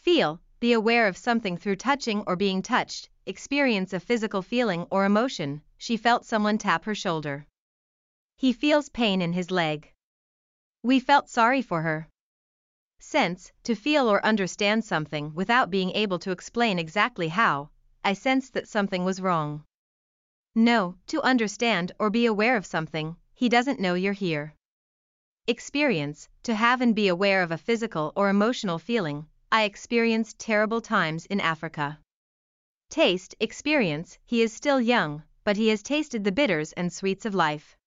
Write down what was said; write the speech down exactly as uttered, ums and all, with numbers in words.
Feel, be aware of something through touching or being touched, experience a physical feeling or emotion. She felt someone tap her shoulder. He feels pain in his leg. We felt sorry for her. Sense, to feel or understand something without being able to explain exactly how. I sensed that something was wrong. Know, to understand or be aware of something. He doesn't know you're here. Experience, to have and be aware of a physical or emotional feeling. I experienced terrible times in Africa. Taste, experience, he is still young, but he has tasted the bitters and sweets of life.